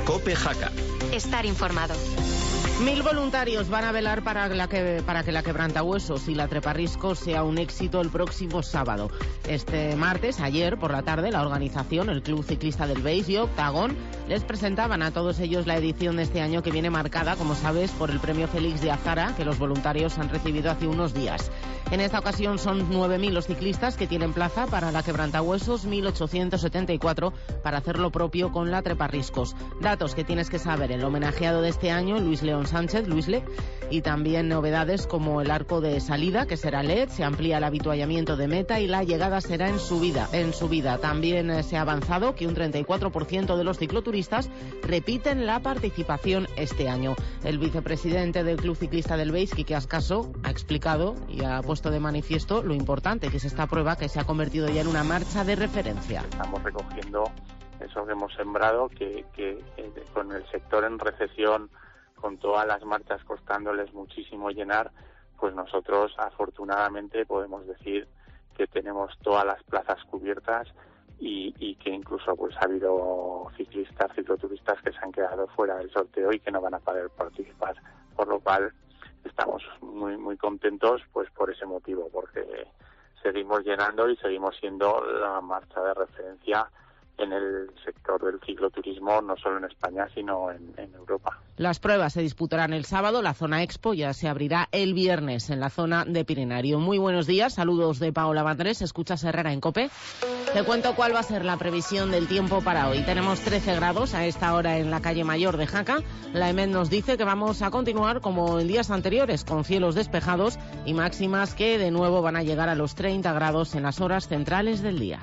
COPE Jaca. Estar informado. 1000 voluntarios van a velar para que la Quebrantahuesos y la Treparriscos sea un éxito el próximo sábado. Este martes, ayer por la tarde, la organización, el Club Ciclista del Beix y Octagón, les presentaban a todos ellos la edición de este año, que viene marcada, como sabes, por el premio Félix de Azara, que los voluntarios han recibido hace unos días. En esta ocasión son 9.000 los ciclistas que tienen plaza para la Quebrantahuesos, 1.874 para hacer lo propio con la Treparriscos. Datos que tienes que saber: el homenajeado de este año, Luis León Sánchez, Luisle, y también novedades como el arco de salida, que será LED, se amplía el habituallamiento de meta y la llegada será en subida. También se ha avanzado que un 34% de los cicloturistas repiten la participación este año. El vicepresidente del Club Ciclista del Beix, Quique Ascaso, ha explicado y ha puesto de manifiesto lo importante que es esta prueba, que se ha convertido ya en una marcha de referencia. Estamos recogiendo eso que hemos sembrado, que con el sector en recesión, con todas las marchas costándoles muchísimo llenar, pues nosotros afortunadamente podemos decir que tenemos todas las plazas cubiertas y que incluso pues ha habido cicloturistas que se han quedado fuera del sorteo y que no van a poder participar, por lo cual estamos muy muy contentos pues por ese motivo, porque seguimos llenando y seguimos siendo la marcha de referencia en el sector del cicloturismo, no solo en España, sino en Europa. Las pruebas se disputarán el sábado, la zona Expo ya se abrirá el viernes en la zona de Pirenario. Muy buenos días, saludos de Paola Vandrés, escuchas Herrera en COPE. Te cuento cuál va a ser la previsión del tiempo para hoy. Tenemos 13 grados a esta hora en la calle Mayor de Jaca. La EMET nos dice que vamos a continuar como en días anteriores, con cielos despejados y máximas que de nuevo van a llegar a los 30 grados en las horas centrales del día.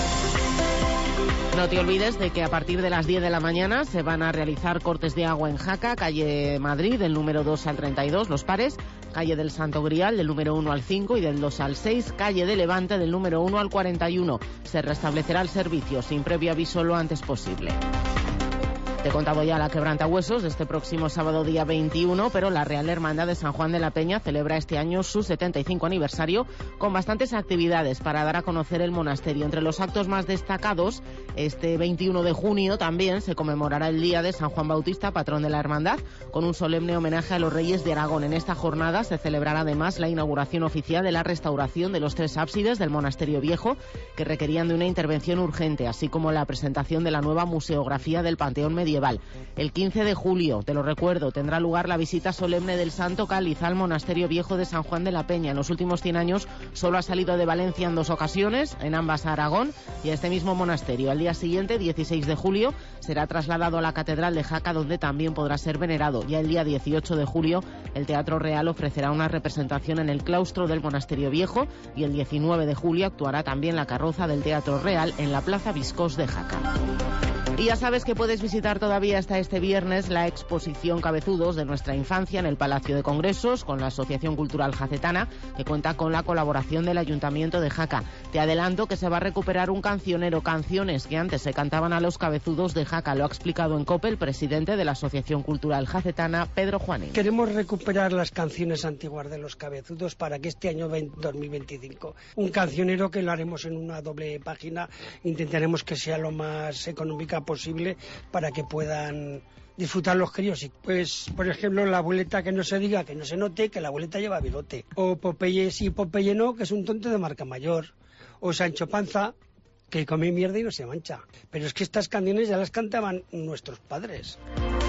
No te olvides de que a partir de las 10 de la mañana se van a realizar cortes de agua en Jaca, calle Madrid, del número 2 al 32, los pares, calle del Santo Grial, del número 1 al 5 y del 2 al 6, calle de Levante, del número 1 al 41. Se restablecerá el servicio sin previo aviso lo antes posible. Te he contado ya la Quebrantahuesos de este próximo sábado día 21, pero la Real Hermandad de San Juan de la Peña celebra este año su 75 aniversario con bastantes actividades para dar a conocer el monasterio. Entre los actos más destacados, este 21 de junio también se conmemorará el día de San Juan Bautista, patrón de la hermandad, con un solemne homenaje a los Reyes de Aragón. En esta jornada se celebrará además la inauguración oficial de la restauración de los 3 ábsides del monasterio viejo, que requerían de una intervención urgente, así como la presentación de la nueva museografía del Panteón Medieval. El 15 de julio, te lo recuerdo, tendrá lugar la visita solemne del Santo Cáliz al monasterio viejo de San Juan de la Peña. En los últimos 100 años solo ha salido de Valencia en 2 ocasiones, en ambas a Aragón y a este mismo monasterio. Al día siguiente, 16 de julio, será trasladado a la Catedral de Jaca, donde también podrá ser venerado. Ya el día 18 de julio, el Teatro Real ofrecerá una representación en el claustro del monasterio viejo y el 19 de julio actuará también la carroza del Teatro Real en la Plaza Viscós de Jaca. Y ya sabes que puedes visitar todavía hasta este viernes la exposición Cabezudos de nuestra infancia en el Palacio de Congresos con la Asociación Cultural Jacetana, que cuenta con la colaboración del Ayuntamiento de Jaca. Te adelanto que se va a recuperar un cancionero, canciones que antes se cantaban a los cabezudos de Jaca. Lo ha explicado en COPE el presidente de la Asociación Cultural Jacetana, Pedro Juanín. Queremos recuperar las canciones antiguas de los cabezudos para que este año 2025, un cancionero que lo haremos en una doble página, intentaremos que sea lo más económica posible para que puedan disfrutar los críos. Pues, por ejemplo, la abueleta que no se diga, que no se note, que la abueleta lleva bigote. O Popeye sí, Popeye no, que es un tonto de marca mayor. O Sancho Panza, que come mierda y no se mancha. Pero es que estas canciones ya las cantaban nuestros padres.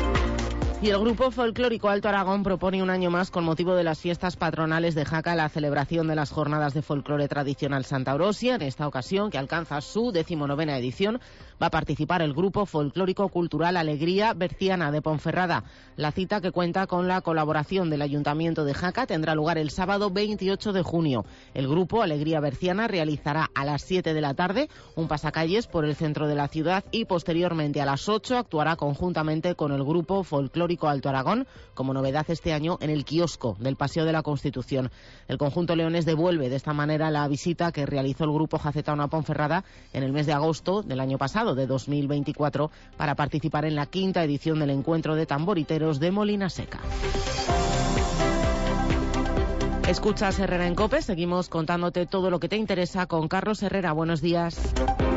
Y el Grupo Folclórico Alto Aragón propone un año más, con motivo de las fiestas patronales de Jaca, la celebración de las jornadas de folclore tradicional Santa Orosia. En esta ocasión, que alcanza su 19ª edición, va a participar el Grupo Folclórico Cultural Alegría Berciana de Ponferrada. La cita, que cuenta con la colaboración del Ayuntamiento de Jaca, tendrá lugar el sábado 28 de junio. El Grupo Alegría Berciana realizará a las 7 de la tarde un pasacalles por el centro de la ciudad y posteriormente a las 8 actuará conjuntamente con el Grupo Folclórico Alto Aragón, como novedad este año, en el kiosco del Paseo de la Constitución. El conjunto leonés devuelve de esta manera la visita que realizó el Grupo Jacetano a Ponferrada en el mes de agosto del año pasado, de 2024, para participar en la 5ª edición del Encuentro de Tamboriteros de Molina Seca. Escuchas Herrera en COPE, seguimos contándote todo lo que te interesa con Carlos Herrera. Buenos días.